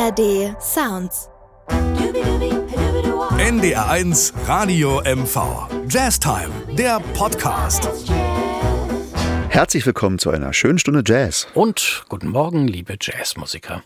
ARD Sounds. NDR1 Radio MV. Jazztime, der Podcast. Herzlich willkommen zu einer schönen Stunde Jazz. Und guten Morgen, liebe Jazzmusiker.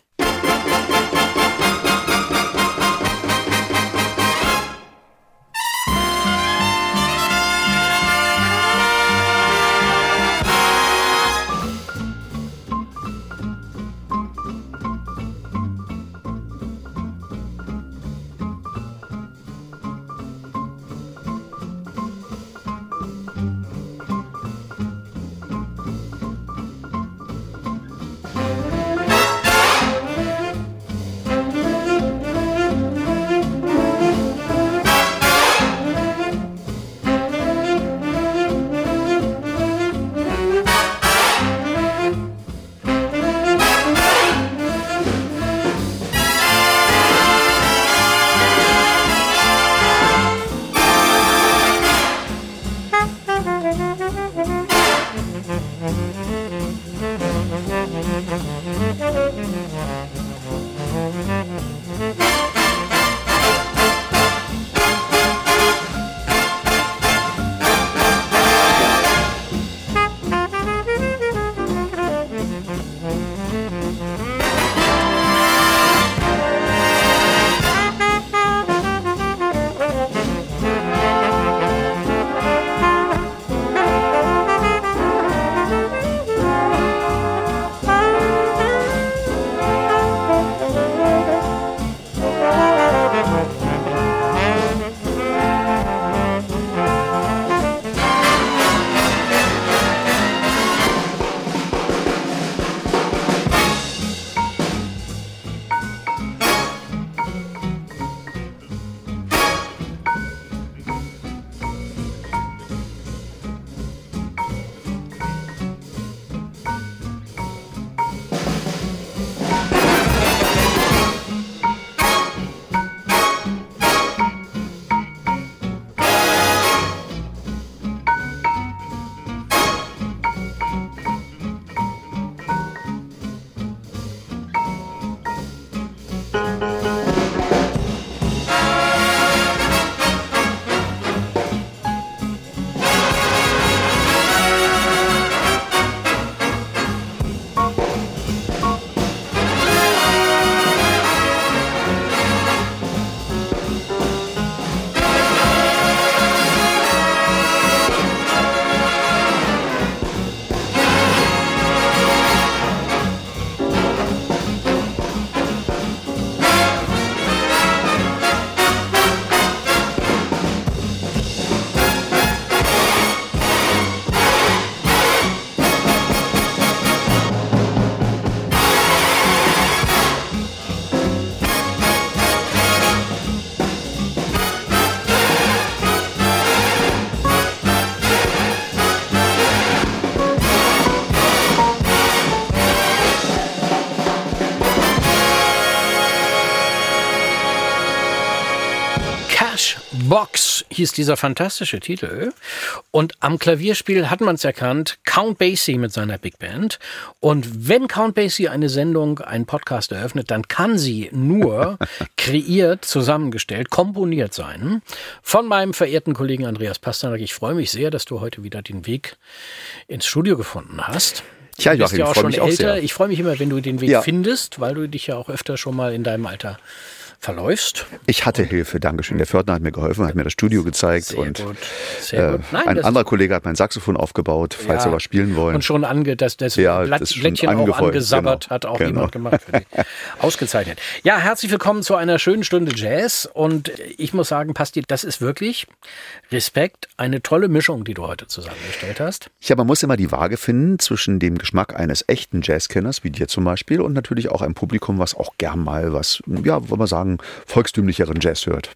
Box hieß dieser fantastische Titel. Und am Klavierspiel hat man es erkannt, Count Basie mit seiner Big Band. Und wenn Count Basie eine Sendung, einen Podcast eröffnet, dann kann sie nur kreiert, zusammengestellt, komponiert sein. Von meinem verehrten Kollegen Andreas Pasternak. Ich freue mich sehr, dass du heute wieder den Weg ins Studio gefunden hast. Tja, du bist Joachim, ja auch schon mich auch älter. sehr. Ich freue mich immer, wenn du den Weg findest, weil du dich ja auch öfter schon mal in deinem Alter verläufst. Ich hatte Hilfe, Dankeschön. Der Pförtner hat mir geholfen, hat mir das Studio gezeigt. Sehr und gut. Sehr gut. Nein, ein anderer Kollege hat mein Saxophon aufgebaut, falls wir was spielen wollen. Und schon das Blättchen auch angesabbert, genau. Hat auch jemand gemacht für dich. Ausgezeichnet. Ja, herzlich willkommen zu einer schönen Stunde Jazz. Und ich muss sagen, Pasti, das ist wirklich Respekt, eine tolle Mischung, die du heute zusammengestellt hast. Ja, man muss immer die Waage finden zwischen dem Geschmack eines echten Jazzkenners, wie dir zum Beispiel, und natürlich auch einem Publikum, was auch gern mal was, ja, wollen wir sagen, volkstümlicheren Jazz hört.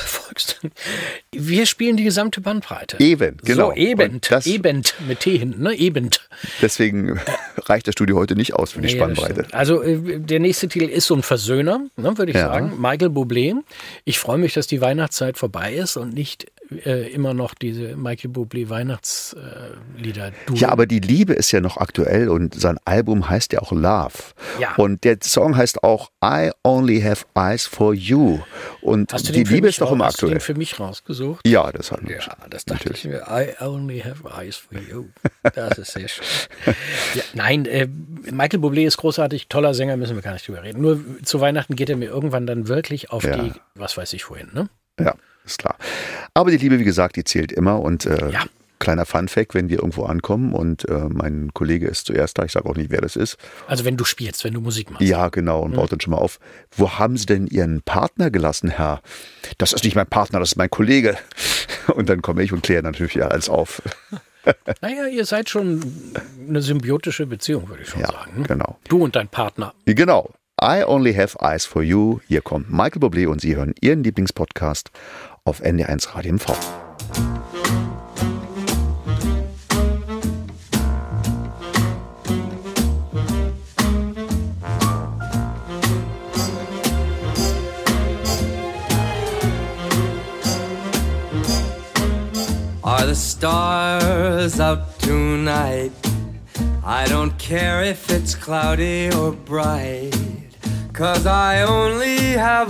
Wir spielen die gesamte Bandbreite. Eben, genau. So, eben mit T hinten, ne? Eben. Deswegen reicht das Studio heute nicht aus für die Spannbreite. Also der nächste Titel ist so ein Versöhner, ne, würde ich sagen. Michael Bublé. Ich freue mich, dass die Weihnachtszeit vorbei ist und nicht immer noch diese Michael Bublé Weihnachtslieder. Ja, aber die Liebe ist ja noch aktuell und sein Album heißt ja auch Love. Ja. Und der Song heißt auch I Only Have Eyes for You. Und Hast du die den für Liebe mich ist doch immer Hast du aktuell. den für mich rausgesucht? Ja, das hat Ja, das dachte ich mir. I only have eyes for you. Das ist sehr schön. Ja, nein, Michael Bublé ist großartig, toller Sänger, müssen wir gar nicht drüber reden. Nur zu Weihnachten geht er mir irgendwann dann wirklich auf die, was weiß ich wohin, ne? Ja, ist klar. Aber die Liebe, wie gesagt, die zählt immer. Und Ja. kleiner Funfact, wenn wir irgendwo ankommen und mein Kollege ist zuerst da, ich sage auch nicht, wer das ist. Also wenn du spielst, wenn du Musik machst. Ja, genau, und baut dann schon mal auf. Wo haben Sie denn Ihren Partner gelassen, Herr? Das ist nicht mein Partner, das ist mein Kollege. Und dann komme ich und kläre natürlich alles auf. Naja, ihr seid schon eine symbiotische Beziehung, würde ich schon Ja, sagen. Ne? genau. Du und dein Partner. Genau. I Only Have Eyes for You. Hier kommt Michael Bublé und Sie hören Ihren Lieblingspodcast auf NDR1 Radio MV. Are the stars out tonight? I don't care if it's cloudy or bright, 'cause I only have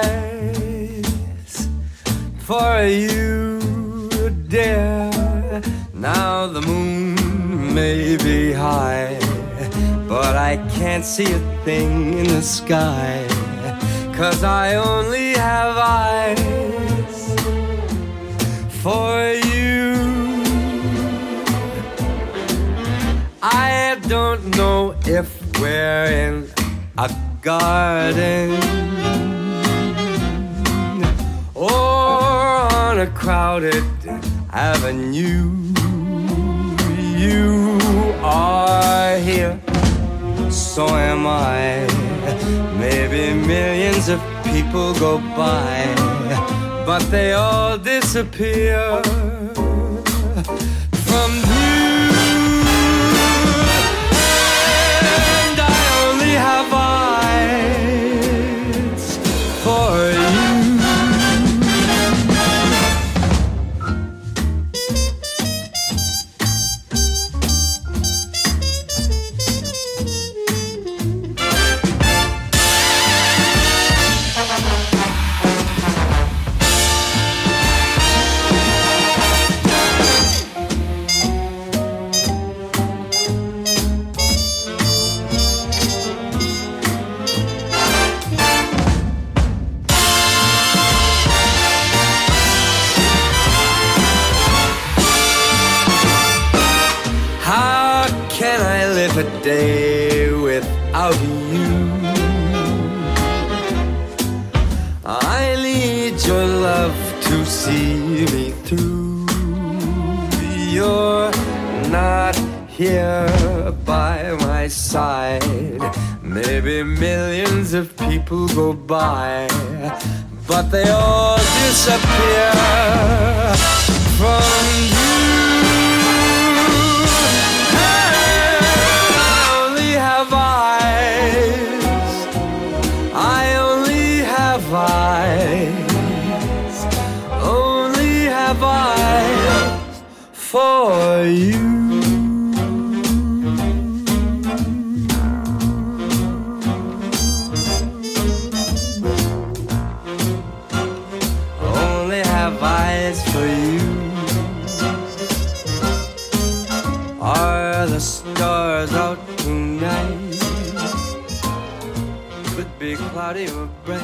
eyes for you, dear. Now the moon may be high, but I can't see a thing in the sky, 'cause I only have eyes for you. I don't know if we're in a garden or on a crowded avenue. You are here, so am I. Maybe millions of people go by, but they all disappear from view. And I only have eyes for you. A day without you. I need your love to see me through. You're not here by my side. Maybe millions of people go by, but they all disappear from you. Eyes, only have eyes for you. Only have eyes for you. Are the stars out tonight? Could be cloudy or bright.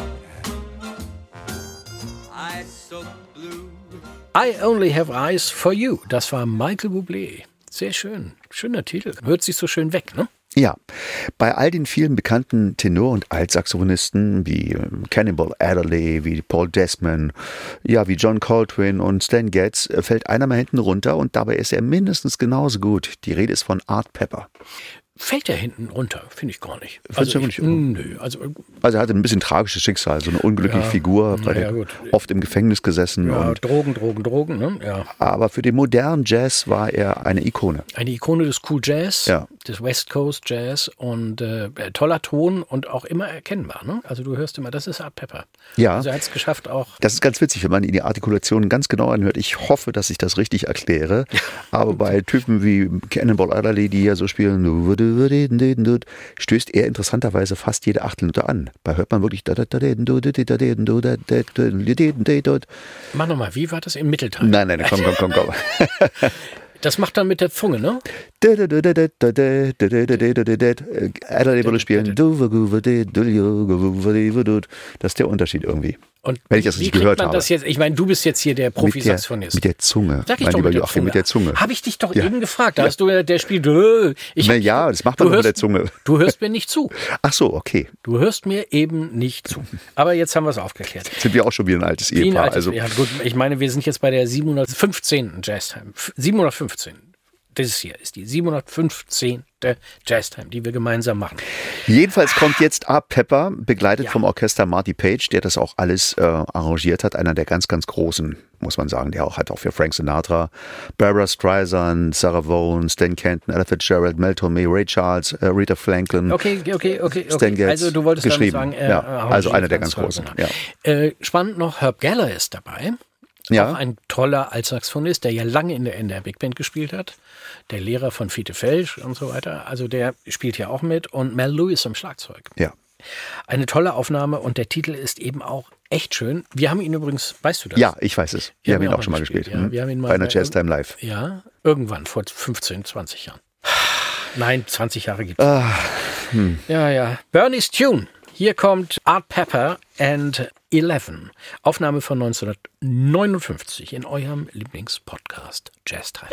I Only Have Eyes for You. Das war Michael Bublé. Sehr schön. Schöner Titel. Hört sich so schön weg, ne? Ja, bei all den vielen bekannten Tenor- und Altsaxophonisten wie Cannibal Adderley, wie Paul Desmond, ja, wie John Coltrane und Stan Getz fällt einer mal hinten runter und dabei ist er mindestens genauso gut. Die Rede ist von Art Pepper. fällt er hinten runter, finde ich gar nicht. Nö. Also er hatte ein bisschen tragisches Schicksal, so eine unglückliche Figur, oft im Gefängnis gesessen. Ja, und Drogen, ne? Ja. Aber für den modernen Jazz war er eine Ikone. Eine Ikone des Cool Jazz, des West Coast Jazz und toller Ton und auch immer erkennbar. Ne? Also du hörst immer, das ist Art Pepper. Ja. Also er hat es geschafft auch. Das ist ganz witzig, wenn man die Artikulation ganz genau anhört. Ich hoffe, dass ich das richtig erkläre. Aber bei Typen wie Cannonball Adderley, die ja so spielen, stößt er interessanterweise fast jede Achtelnote an. Da hört man wirklich. Mach nochmal, wie war das im Mittelteil? Nein, komm. Das macht dann mit der Zunge, ne? Adderley würde spielen. Das ist der Unterschied irgendwie. Und wenn ich das nicht gehört habe. Das jetzt, ich meine, du bist jetzt hier der Profisaxophonist. Mit der Zunge. Sag ich doch mit der Zunge. Habe ich dich doch eben gefragt. Da hast du der spielt. Das macht man mit der Zunge. Du hörst mir nicht zu. Ach so, okay. Du hörst mir eben nicht zu. Aber jetzt haben wir es aufgeklärt. Sind wir auch schon wie ein altes Ehepaar. Ja, gut, ich meine, wir sind jetzt bei der 715. Jazztime. 715. Das hier ist die 715. Jazztime, die wir gemeinsam machen. Jedenfalls kommt jetzt Art Pepper, begleitet vom Orchester Marty Page, der das auch alles arrangiert hat. Einer der ganz, ganz großen, muss man sagen, der hat auch für Frank Sinatra, Barbra Streisand, Sarah Vaughan, Stan Kenton, Ella Fitzgerald, Mel Torme, Ray Charles, Rita Franklin. Okay. Stan Getz also du wolltest damit sagen, also einer der ganz großen. Ja. Spannend noch, Herb Geller ist dabei. Ja. Auch ein toller Altsaxophonist, der ja lange in der NDR Big Band gespielt hat. Der Lehrer von Fiete Felsch und so weiter. Also der spielt ja auch mit. Und Mel Lewis am Schlagzeug. Ja. Eine tolle Aufnahme und der Titel ist eben auch echt schön. Wir haben ihn übrigens, weißt du das? Ja, ich weiß es. Wir haben ihn auch schon mal gespielt. Ja, wir haben ihn mal bei einer Jazztime Live. Ja, irgendwann, vor 15, 20 Jahren. Nein, 20 Jahre gibt es. Ja. Bernie's Tune. Hier kommt Art Pepper and 11. Aufnahme von 1959 in eurem Lieblingspodcast Jazztime.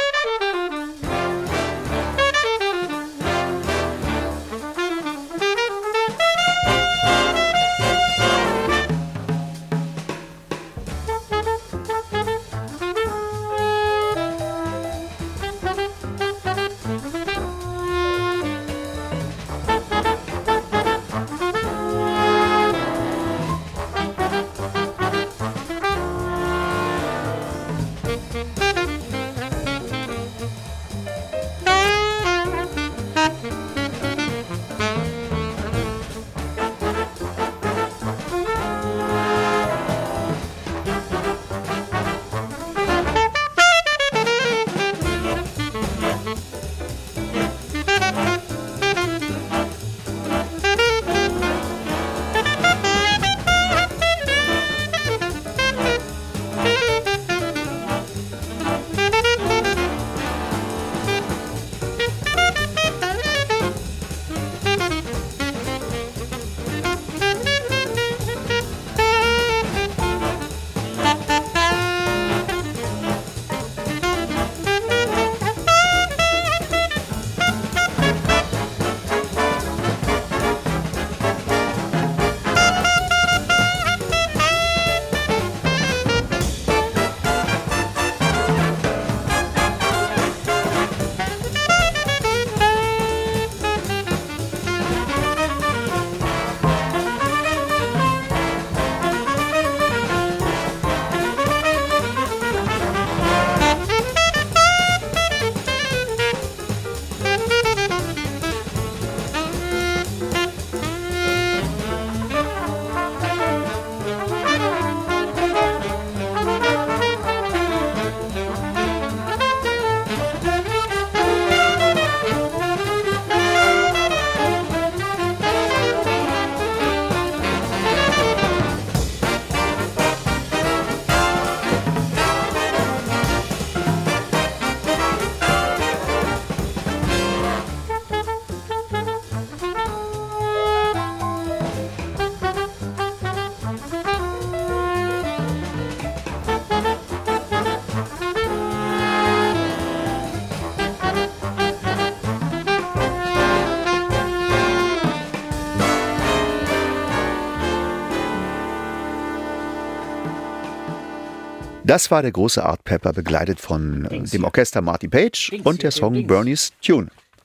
Das war der große Art Pepper, begleitet von dem Orchester Marty Page und der Song Bernie's Tune.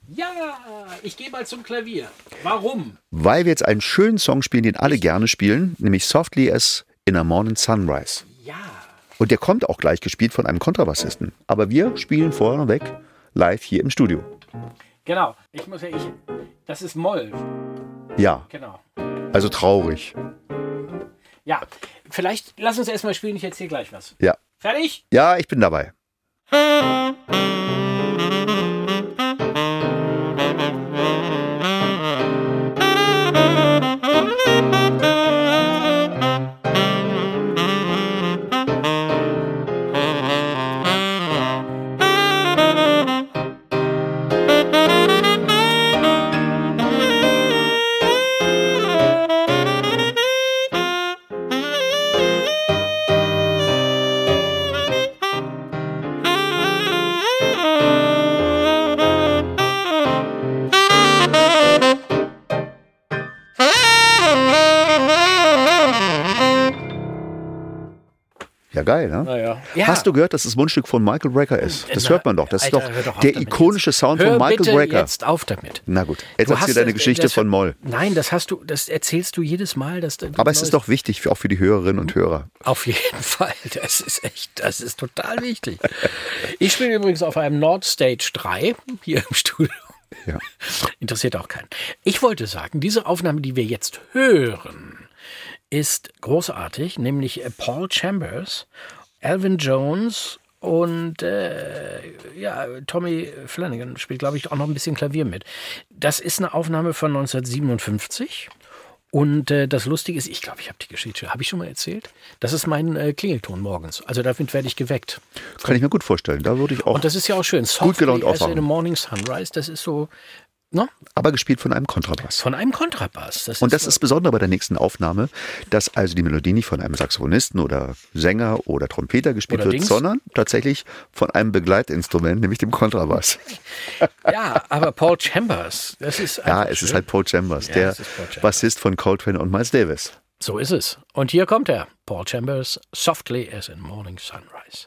Ja, ich gehe mal zum Klavier. Warum? Weil wir jetzt einen schönen Song spielen, den alle gerne spielen, nämlich Softly as in a Morning Sunrise. Ja. Und der kommt auch gleich gespielt von einem Kontrabassisten. Aber wir spielen vorneweg live hier im Studio. Genau. Das ist Moll. Ja, Genau. also traurig. Ja, vielleicht lass uns erstmal spielen, ich erzähle gleich was. Ja. Fertig? Ja, ich bin dabei. Ja, geil, ne? Naja. Ja. Hast du gehört, dass das Mundstück von Michael Brecker ist? Das hört man doch. Das Alter, ist hör doch auf der damit ikonische jetzt. Sound Hör von Michael bitte Brecker. Jetzt auf damit. Na gut, jetzt erzähl deine Geschichte von Moll. Nein, das erzählst du jedes Mal. Aber es ist doch wichtig, auch für die Hörerinnen und Hörer. Auf jeden Fall. Das ist total wichtig. Ich spiele übrigens auf einem Nordstage 3 hier im Studio. Ja. Interessiert auch keinen. Ich wollte sagen, diese Aufnahme, die wir jetzt hören, ist großartig, nämlich Paul Chambers, Alvin Jones und Tommy Flanagan spielt, glaube ich, auch noch ein bisschen Klavier mit. Das ist eine Aufnahme von 1957. Und das Lustige ist, ich glaube, ich habe die Geschichte, habe ich schon mal erzählt? Das ist mein Klingelton morgens. Also damit werde ich geweckt. Kann ich mir gut vorstellen. Da würde ich auch. Und das ist ja auch schön. Gut gelaunt Softly as aufwachen. in a Morning Sunrise, das ist so, ne? Aber gespielt von einem Kontrabass. Von einem Kontrabass. Und das ist besonders bei der nächsten Aufnahme, dass also die Melodie nicht von einem Saxophonisten oder Sänger oder Trompeter gespielt Oder wird, Dings. sondern tatsächlich von einem Begleitinstrument, nämlich dem Kontrabass. Ja, aber Paul Chambers, das ist Ja, einfach es ist schön. halt Paul Chambers, Ja, der es ist Paul Chambers. Bassist von Coltrane und Miles Davis. So ist es. Und hier kommt er. Paul Chambers, Softly as in Morning Sunrise.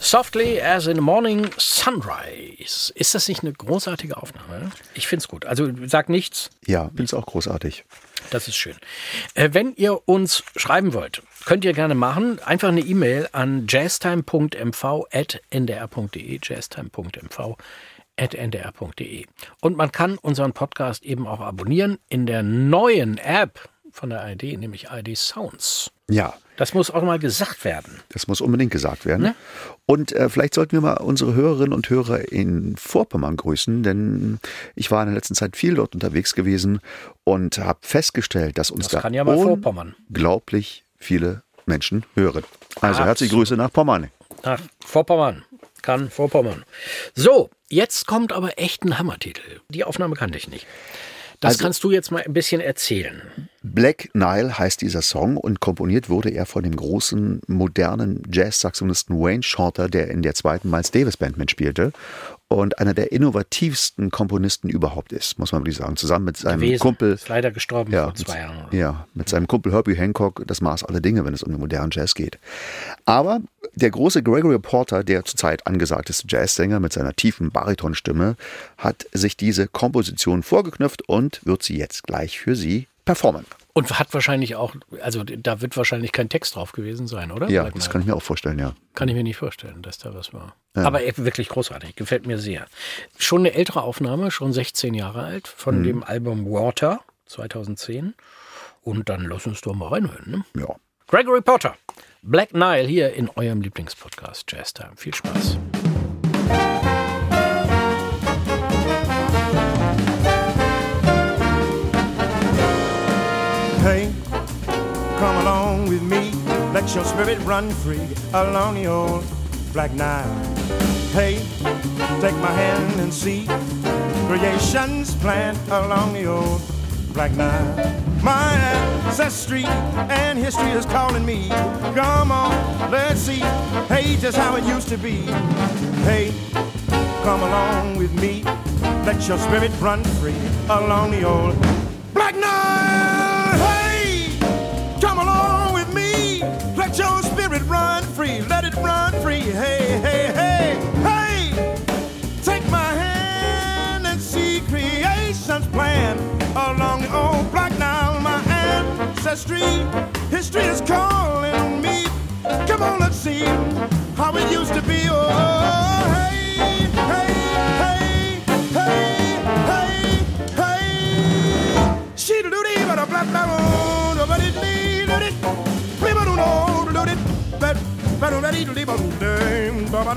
Softly as in the Morning Sunrise. Ist das nicht eine großartige Aufnahme? Ich finde es gut. Also sag nichts. Ja, finde es auch großartig. Das ist schön. Wenn ihr uns schreiben wollt, könnt ihr gerne machen. Einfach eine E-Mail an jazztime.mv@ndr.de, jazztime.mv@ndr.de. Und man kann unseren Podcast eben auch abonnieren in der neuen App von der ARD, nämlich ARD Sounds. Ja. Das muss auch mal gesagt werden. Das muss unbedingt gesagt werden. Ne? Und vielleicht sollten wir mal unsere Hörerinnen und Hörer in Vorpommern grüßen, denn ich war in der letzten Zeit viel dort unterwegs gewesen und habe festgestellt, dass uns Das da kann ja mal Vorpommern. unglaublich viele Menschen hören. Also herzliche Grüße nach Pommern. Nach Vorpommern. Kann Vorpommern. So, jetzt kommt aber echt ein Hammertitel. Die Aufnahme kannte ich nicht. Das kannst du jetzt mal ein bisschen erzählen. Black Nile heißt dieser Song und komponiert wurde er von dem großen, modernen Jazz-Saxophonisten Wayne Shorter, der in der zweiten Miles Davis Band mitspielte und einer der innovativsten Komponisten überhaupt ist, muss man wirklich sagen. Zusammen mit seinem Kumpel. Ist leider gestorben vor 2 Jahren. Ja, mit seinem Kumpel Herbie Hancock, das Maß aller Dinge, wenn es um den modernen Jazz geht. Aber der große Gregory Porter, der zurzeit angesagteste Jazzsänger mit seiner tiefen Baritonstimme, hat sich diese Komposition vorgeknüpft und wird sie jetzt gleich für Sie performen. Und hat wahrscheinlich auch, also da wird wahrscheinlich kein Text drauf gewesen sein, oder? Ja, das kann ich mir auch vorstellen, ja. Kann ich mir nicht vorstellen, dass da was war. Ja. Aber wirklich großartig, gefällt mir sehr. Schon eine ältere Aufnahme, schon 16 Jahre alt, von dem Album Water 2010. Und dann lass uns doch mal reinhören, ne? Ja. Gregory Porter, Black Nile hier in eurem Lieblingspodcast Jazz Time. Viel Spaß. Hey, come along with me. Let your spirit run free along the old Black Nile. Hey, take my hand and see creation's plan along the old Black Nile. My ancestry and history is calling me. Come on, let's see, hey, just how it used to be. Hey, come along with me. Let your spirit run free along the old Black Nile. Hey, come along with me. Let your spirit run free. Let it run free. Hey, hey, hey, hey. Take my hand and see creation's plan along the old Black Nile. My ancestry, history is calling me. Come on, let's see how it used to be. Oh, hey, hey, hey, hey, hey, hey. She do the but a black down, but it need it. We don't know, do it. But ready to leave on them. But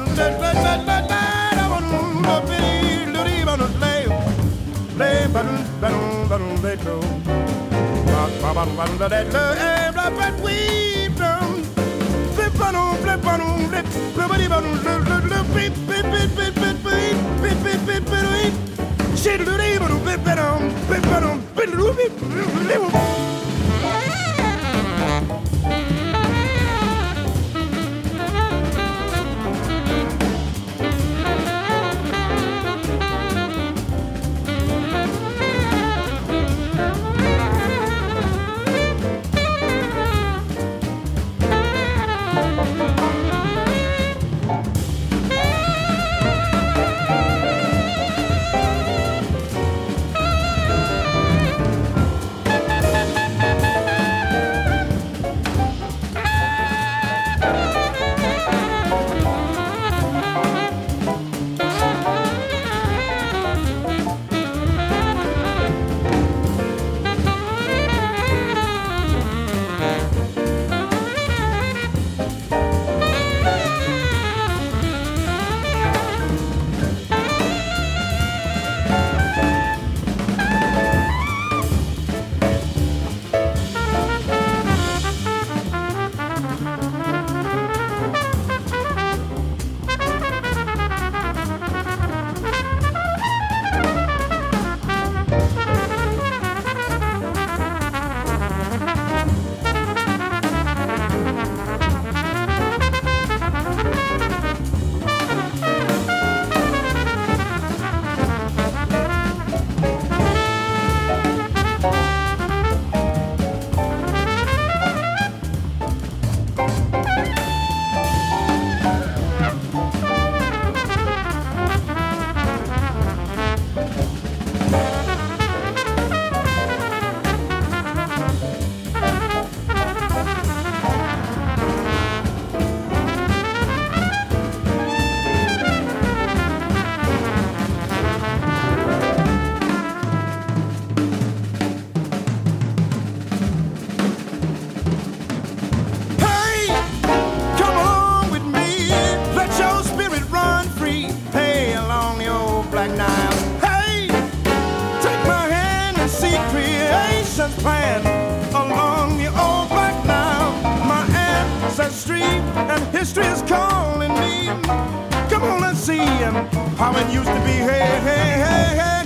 Black Nile. Hey, take my hand and see creation's plan along the old Black Nile. My ancestry and history is calling me. Come on, let's see how it used to be. Hey, hey, hey, hey,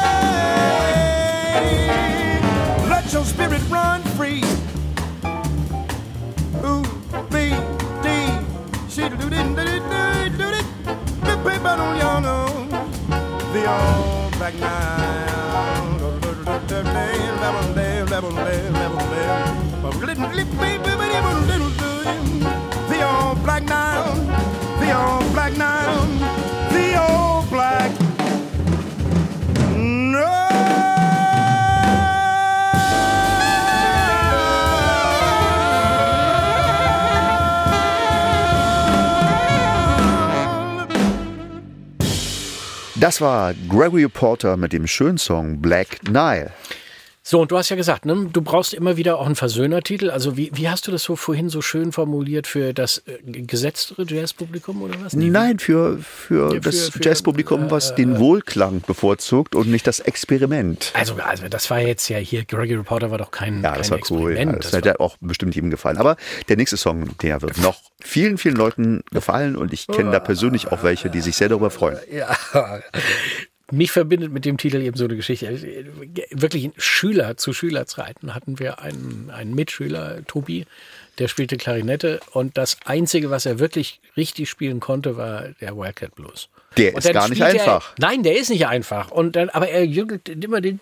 hey. Let your spirit run free. Ooh, B, D, she do it, the old Black Nile. The old Black Nile, the old Black Nile, the old Black Nile. Das war Gregory Porter mit dem schönen Song Black Nile. So, und du hast ja gesagt, ne, du brauchst immer wieder auch einen Versöhnertitel. Also wie hast du das so vorhin so schön formuliert für das gesetztere Jazzpublikum oder was? Nein, für das Jazzpublikum, was den Wohlklang bevorzugt und nicht das Experiment. Also das war jetzt ja hier, Gregory Porter war doch kein das war cool. Experiment. Ja, das hätte auch bestimmt jedem gefallen. Aber der nächste Song, der wird noch vielen, vielen Leuten gefallen und ich kenne da persönlich auch welche, die sich sehr darüber freuen. Ja. Mich verbindet mit dem Titel eben so eine Geschichte. Wirklich zu Schülerzeiten hatten wir einen Mitschüler, Tobi, der spielte Klarinette und das Einzige, was er wirklich richtig spielen konnte, war der Wildcat Blues. Der ist gar nicht einfach. Nein, der ist nicht einfach. Aber er jüngelt immer den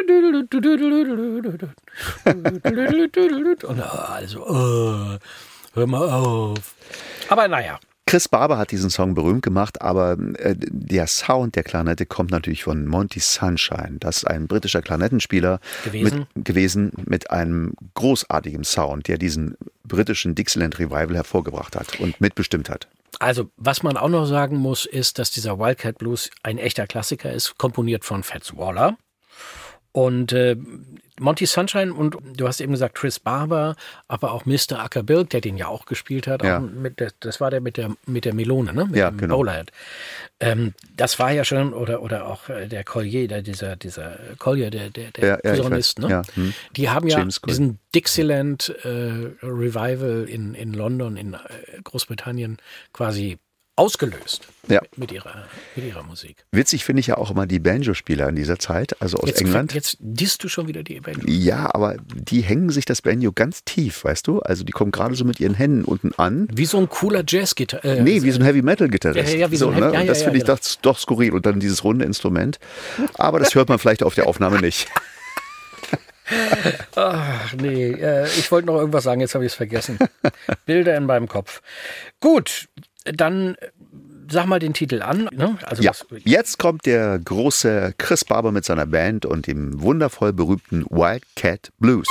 und hör mal auf. Aber naja. Chris Barber hat diesen Song berühmt gemacht, aber der Sound der Klarinette kommt natürlich von Monty Sunshine. Das ist ein britischer Klarinettenspieler gewesen mit einem großartigen Sound, der diesen britischen Dixieland Revival hervorgebracht hat und mitbestimmt hat. Also, was man auch noch sagen muss, ist, dass dieser Wildcat Blues ein echter Klassiker ist, komponiert von Fats Waller. Und Monty Sunshine und du hast eben gesagt Chris Barber, aber auch Mr. Ackerbilk, der den ja auch gespielt hat. Ja. Auch das war der mit der Melone, ne? Mit dem genau. Bowlerhead. Das war ja schon, oder auch der Collier, dieser Collier, der Posaunist, ne? Ja. Die haben ja James diesen Dixieland Revival in London, in Großbritannien quasi ausgelöst mit ihrer Musik. Witzig finde ich ja auch immer die Banjo-Spieler in dieser Zeit, also aus England. Jetzt disst du schon wieder die Banjo. Ja, aber die hängen sich das Banjo ganz tief, weißt du? Also die kommen gerade so mit ihren Händen unten an. Wie so ein cooler Jazz-Gitarrist. Nee, wie so ein Heavy-Metal-Gitarrist. Ja, wie so ein Und das finde ich doch skurril. Und dann dieses runde Instrument. Aber das hört man vielleicht auf der Aufnahme nicht. Ach, nee, ich wollte noch irgendwas sagen, jetzt habe ich es vergessen. Bilder in meinem Kopf. Gut, dann sag mal den Titel an. Ne? Also ja, jetzt kommt der große Chris Barber mit seiner Band und dem wundervoll berühmten Wildcat Blues.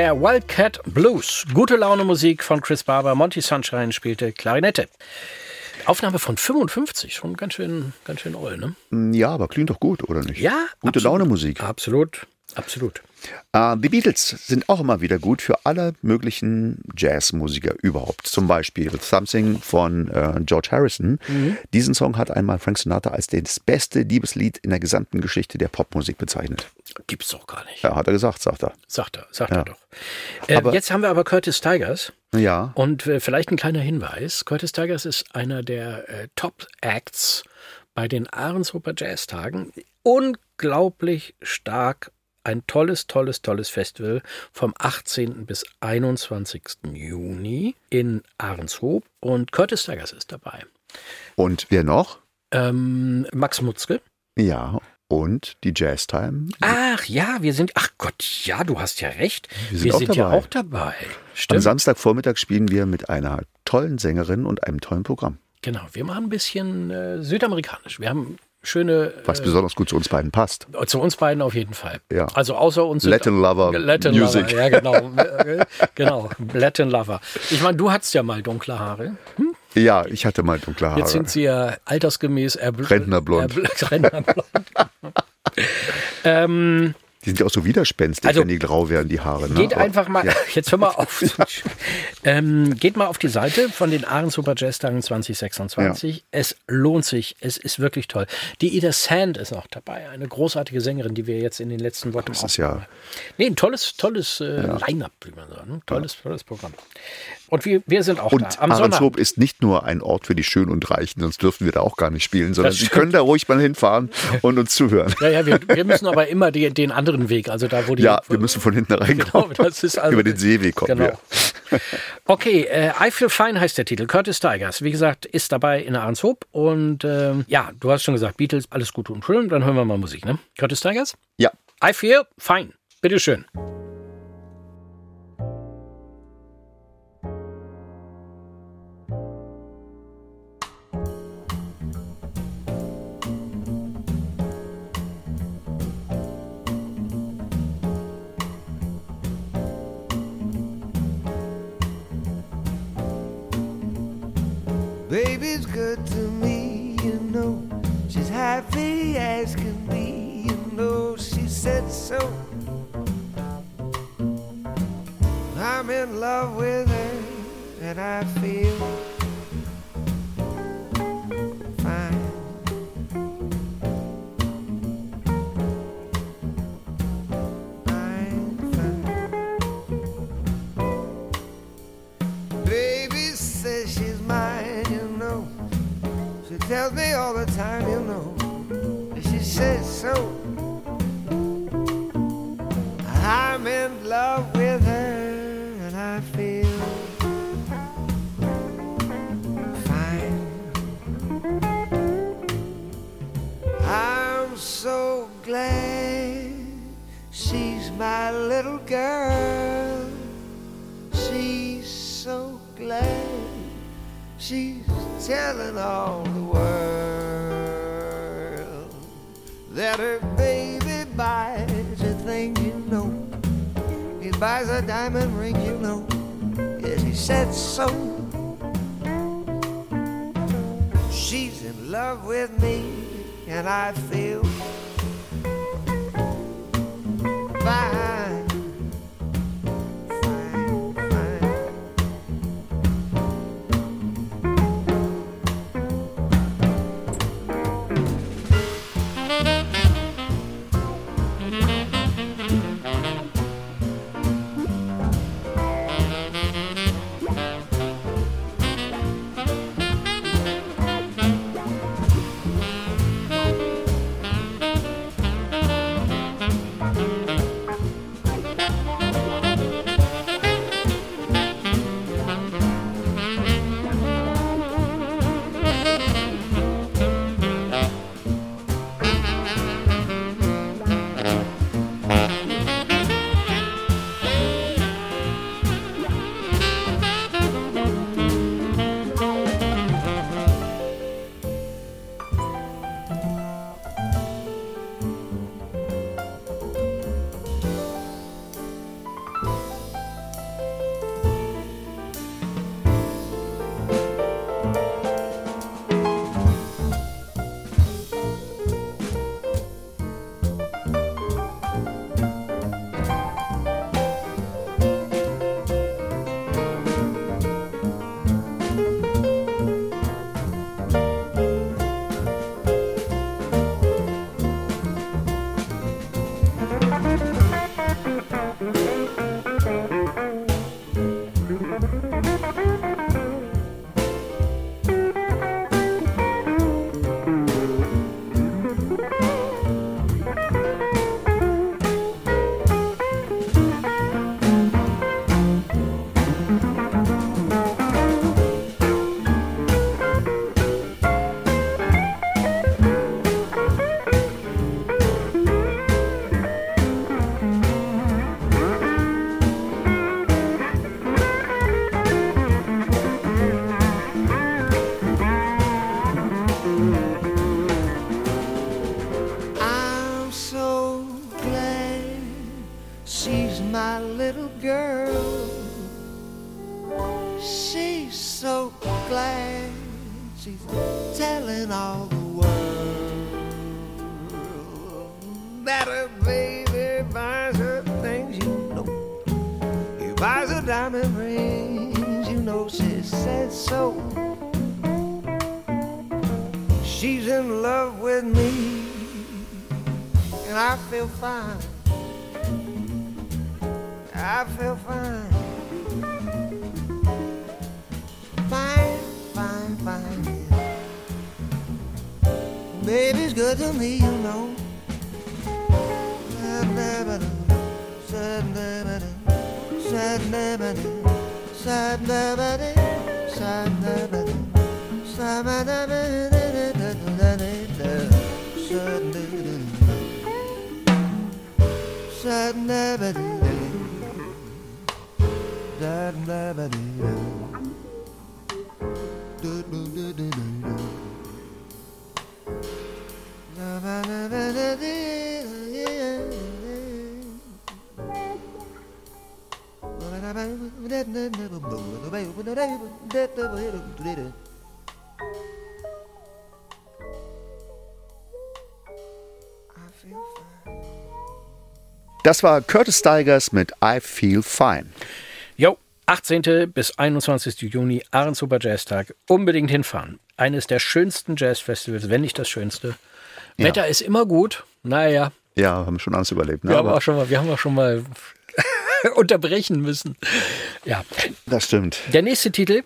der Wildcat Blues. Gute Laune Musik von Chris Barber. Monty Sunshine spielte Klarinette. Aufnahme von 55, schon ganz schön oll, ne? Ja, aber klingt doch gut, oder nicht? Ja, Gute Laune Musik. Absolut. Die Beatles sind auch immer wieder gut für alle möglichen Jazzmusiker überhaupt. Zum Beispiel Something von George Harrison. Diesen Song hat einmal Frank Sinatra als das beste Liebeslied in der gesamten Geschichte der Popmusik bezeichnet. Gibt's doch gar nicht. Ja, hat er gesagt, sagt er. Sagt er doch. Jetzt haben wir aber Curtis Tigers. Ja. Und vielleicht ein kleiner Hinweis. Curtis Tigers ist einer der Top-Acts bei den Ahrenshofer Jazztagen. Unglaublich stark. Ein tolles Festival vom 18. bis 21. Juni in Ahrenshoop. Und Curtis Tigers ist dabei. Und wer noch? Max Mutzke. Ja, und die Jazztime. Ach ja, ach Gott, ja, du hast ja recht. Wir sind ja auch dabei. Stimmt. Am Samstagvormittag spielen wir mit einer tollen Sängerin und einem tollen Programm. Genau, wir machen ein bisschen südamerikanisch. Wir haben schöne... Was besonders gut zu uns beiden passt. Zu uns beiden auf jeden Fall. Ja. Also außer uns... Latin Lover Music. Ja, genau. Genau, Latin Lover. Ich meine, du hattest ja mal dunkle Haare. Ja, ich hatte mal dunkle Haare. Jetzt sind sie ja altersgemäß Rentnerblond. Rentnerblond. Die sind ja auch so widerspenstig, wenn die grau werden, die Haare. Ne? Geht einfach mal, jetzt hör mal auf. Geht mal auf die Seite von den Ahrenshofer Jazztagen 2026. Ja. Es lohnt sich. Es ist wirklich toll. Die Ida Sand ist noch dabei. Eine großartige Sängerin, die wir jetzt in den letzten Wochen Das ist ja... Nee, ein tolles Line-Up, wie man sagen. Tolles Programm. Und wir sind auch da. Am Ahrenshoop ist nicht nur ein Ort für die Schönen und Reichen, sonst dürften wir da auch gar nicht spielen, sondern Sie können da ruhig mal hinfahren und uns zuhören. Ja, wir müssen aber immer den anderen Weg, also da, wo die... Ja, wir müssen von hinten reinkommen. Genau, das ist also, über den Seeweg kommen wir. Okay, I Feel Fine heißt der Titel. Curtis Tigers, wie gesagt, ist dabei in Ahrenshoop. Und ja, du hast schon gesagt, Beatles, alles gut und schön. Dann hören wir mal Musik, ne? Curtis Tigers? Ja. I Feel Fine. Bitteschön. Baby's good to me, you know. She's happy as can be, you know. She said so. I'm in love with her, and I feel fine. I'm fine. Baby says she's mine, you know. She tells me all the time, you know. She says so. I'm in love with her, and I feel fine. I'm so glad she's my little girl. She's so glad she's telling all the world that her baby buys a thing, you know. He buys a diamond ring, you know. Yes, he said so. She's in love with me, and I feel fine. Fine, fine. she's telling all the world that her baby buys her things, you know. He buys her diamond rings, you know she said so. She's in love with me, and I feel fine. I feel fine. Fine, fine, fine. Baby's good to me, you know. Das war Curtis Stigers mit I Feel Fine. Jo, 18. bis 21. Juni, Ahrenshofer Jazztag. Unbedingt hinfahren. Eines der schönsten Jazzfestivals, wenn nicht das schönste. Ja. Wetter ist immer gut. Naja. Ja, haben schon alles überlebt. Ne? Wir haben auch schon mal unterbrechen müssen. Ja. Das stimmt. Der nächste Titel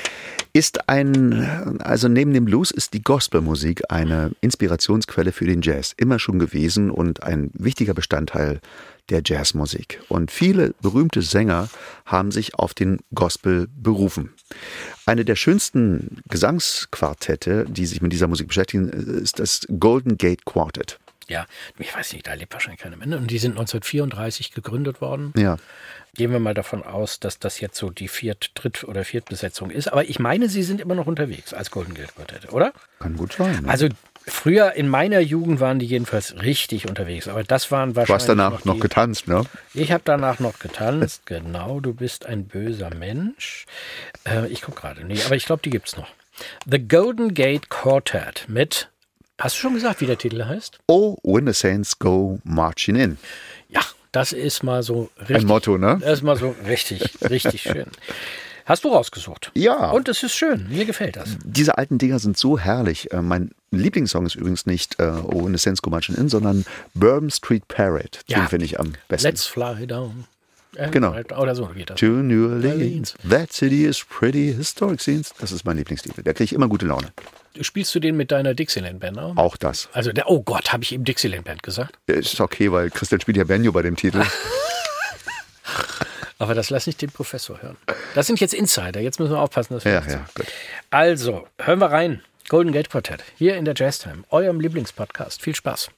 ist also neben dem Blues ist die Gospelmusik eine Inspirationsquelle für den Jazz. Immer schon gewesen und ein wichtiger Bestandteil der Jazzmusik. Und viele berühmte Sänger haben sich auf den Gospel berufen. Eine der schönsten Gesangsquartette, die sich mit dieser Musik beschäftigen, ist das Golden Gate Quartet. Ja, ich weiß nicht, da lebt wahrscheinlich keiner mehr. Und die sind 1934 gegründet worden. Ja. Gehen wir mal davon aus, dass das jetzt so die Dritt- oder Viertbesetzung ist. Aber ich meine, sie sind immer noch unterwegs als Golden Gate Quartet, oder? Kann gut sein. Ne? Also früher in meiner Jugend waren die jedenfalls richtig unterwegs. Aber das waren wahrscheinlich. Du hast danach noch getanzt, ne? Ich habe danach noch getanzt, genau. Du bist ein böser Mensch. Ich gucke gerade. Nee, aber ich glaube, die gibt's noch. The Golden Gate Quartet mit. Hast du schon gesagt, wie der Titel heißt? Oh, When the Saints Go Marching In. Ja, das ist mal so richtig. Ein Motto, ne? Das ist mal so richtig schön. Hast du rausgesucht? Ja. Und es ist schön. Mir gefällt das. Diese alten Dinger sind so herrlich. Mein Lieblingssong ist übrigens nicht Oh, When the Saints Go Marching In, sondern Bourbon Street Parade. Ja. Den finde ich am besten. Let's fly down. Genau. Oder so geht das. To New Orleans. That city is pretty. Historic scenes. Das ist mein Lieblingstitel. Da kriege ich immer gute Laune. Spielst du den mit deiner Dixieland-Band auch? Auch das. Also, oh Gott, habe ich eben Dixieland-Band gesagt? Ist okay, weil Christian spielt ja Banjo bei dem Titel. Aber das lass nicht den Professor hören. Das sind jetzt Insider. Jetzt müssen wir aufpassen, dass wir Ja, das sagen. gut. Also, hören wir rein. Golden Gate Quartet. Hier in der Jazztime. Eurem Lieblingspodcast. Viel Spaß.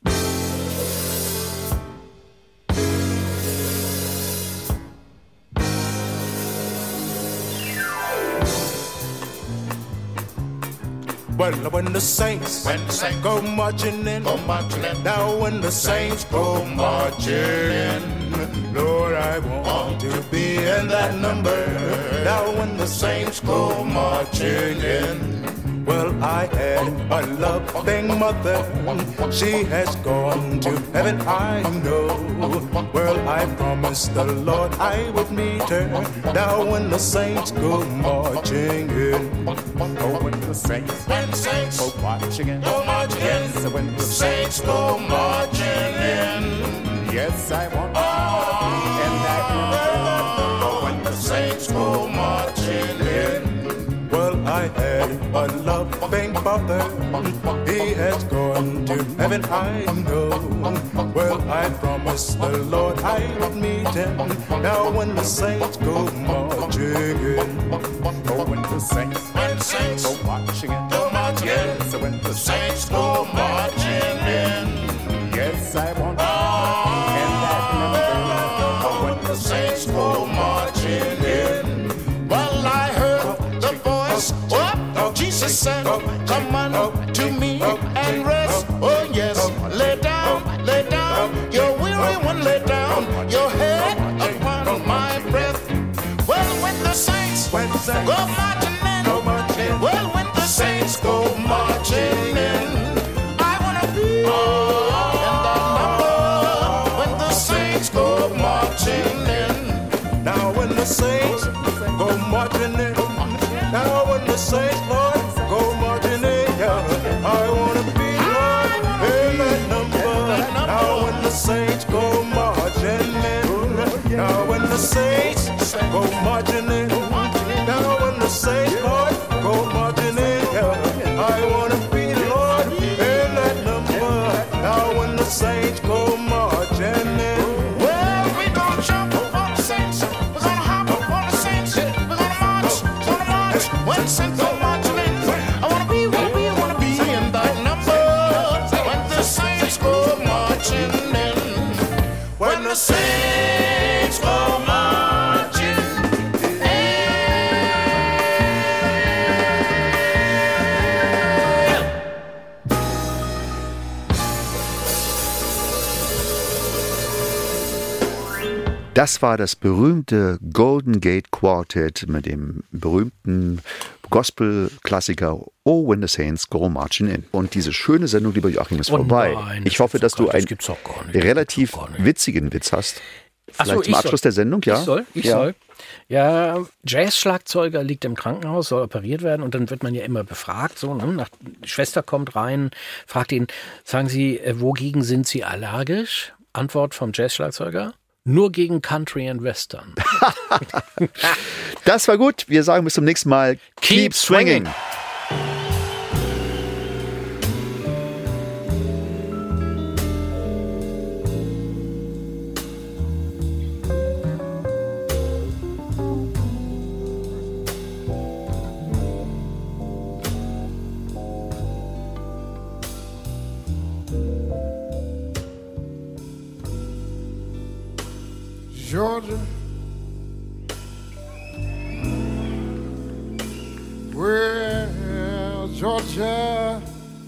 Well, when the saints go marching in, now when the saints go marching in, Lord, I want to be in that number. Now when the saints go marching in. Well, I had a loving mother. She has gone to heaven, I know. Well, I promised the Lord I would meet her. Now when the saints go marching in. Oh, when the saints go marching in. Go marching in. So when the saints go marching in. Yes, I want to be in that number. Oh, when the saints go marching in. Well, I had a loving father. He has gone to heaven, I know. Well, I promised the Lord I would meet him. Now when the saints go marching in. Oh, when the saints go marching in. Go marching in. So when the saints go marching in. Yes, I want to be in that number. Oh, when the saints go marching in. Well, I heard the voice of Jesus said, come unto me and rest. Oh yes, lay down, your weary one, lay down your head upon my breath. Well, when the saints go marching in, well, when the saints go the saints go marching in, now when the saints, Lord, go marching in, yeah, I wanna be, Lord, in that number. Now when the saints go marching in, now when the saints go marching in, now when the saints, Lord, go marching in, yeah, I wanna be, Lord, in that number. Now when the saints go marching in. Well, we gonna jump up on the saints. We're gonna hop up on the saints. We're gonna march when the saints go marching in. I wanna be in that number. When the saints go marching in. When the saints go marching in. Das war das berühmte Golden Gate Quartet mit dem berühmten Gospel-Klassiker Oh, When the Saints Go Marching In. Und diese schöne Sendung, lieber Joachim, ist vorbei. Nein, ich hoffe, dass du einen relativ nicht. witzigen Witz hast. Ach so, Vielleicht zum Abschluss der Sendung, ja? Ich soll. Ja, Jazz-Schlagzeuger liegt im Krankenhaus, soll operiert werden und dann wird man ja immer befragt. So, ne? Die Schwester kommt rein, fragt ihn, sagen Sie, wogegen sind Sie allergisch? Antwort vom Jazz-Schlagzeuger: nur gegen Country and Western. Das war gut. Wir sagen bis zum nächsten Mal. Keep swinging. Georgia, well, Georgia,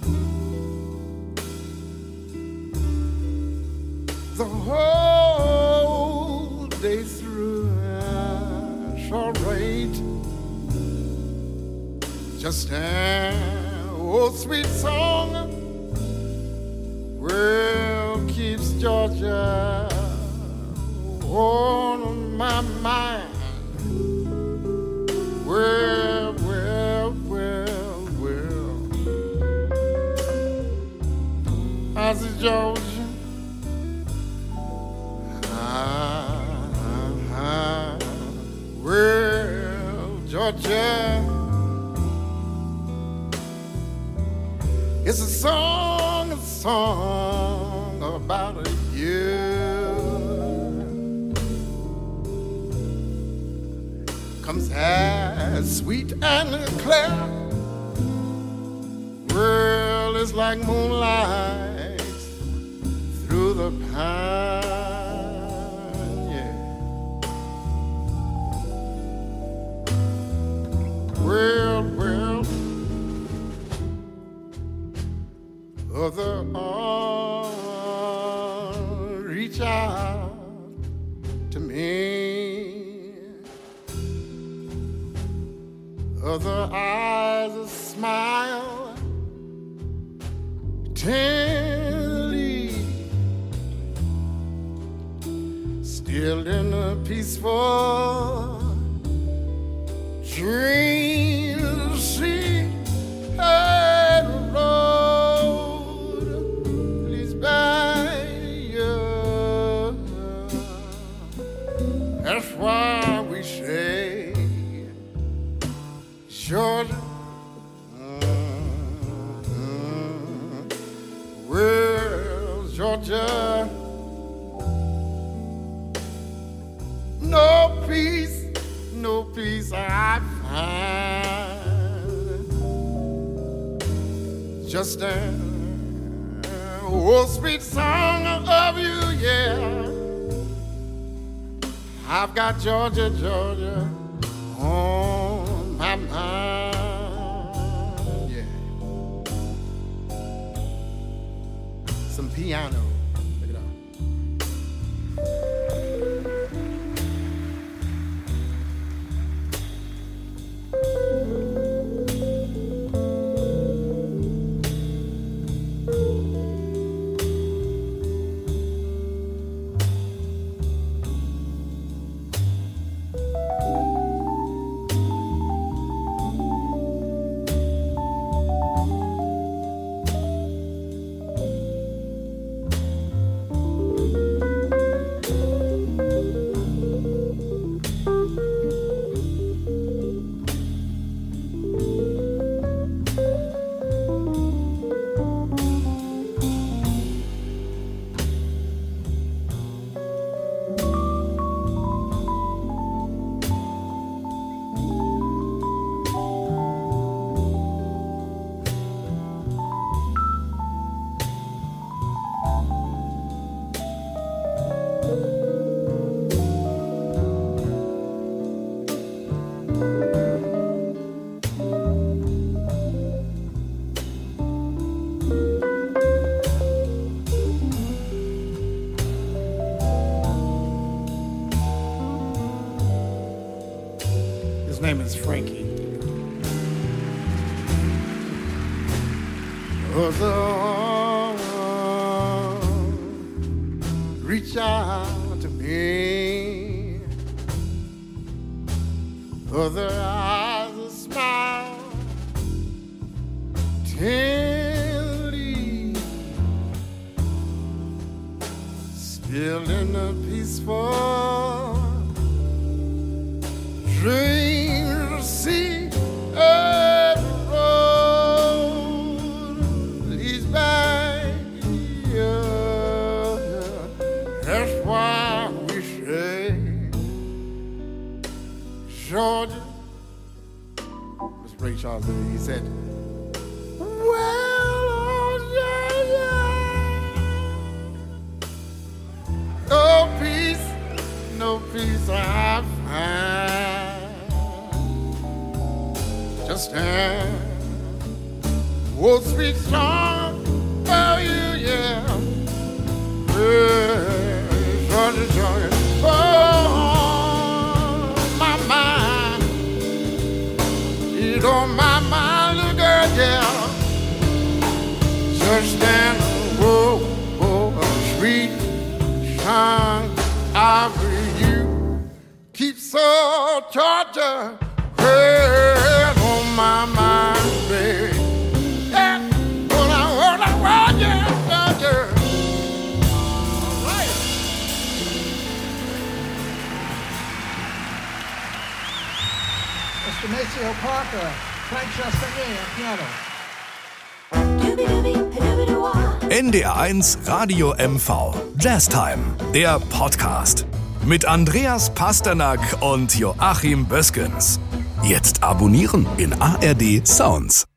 the whole day through I shall write just an old sweet song, well, keeps Georgia on my mind. Well, well, well, well. I said, Georgia, well, Georgia, it's a song about you. Comes as sweet and clear. Well, it's like moonlight through the pine, yeah. Well, well, other arms reach out to me. Other eyes smile tenderly, still in a peaceful dream. See a road leads by you. That's why we say, Georgia, well, Georgia, no peace I find. Just an old sweet song of you, yeah. I've got Georgia, Georgia on my mind, yeah. Some piano. Look it up. His name is Frankie. Reach out to me. Other eyes will smile tenderly. Still in a peaceful dream to see a road leads back here. That's why we say, Georgia. Mr. Ray Charles, he said, well, oh, yeah. No peace I find. Just stand, oh, sweet song, oh, yeah. Georgia, Georgia, oh, my mind, it on my mind, little girl, yeah. Just stand, oh, sweet song, over you. Keep so Georgia, head on my mind, baby. Yeah, when I want you, Georgia. All right. Mr. Maceo Parker, Frank Chastanier am Piano. NDR1 Radio MV. Jazztime, der Podcast. Mit Andreas Pasternak und Joachim Böskens. Jetzt abonnieren in ARD Sounds.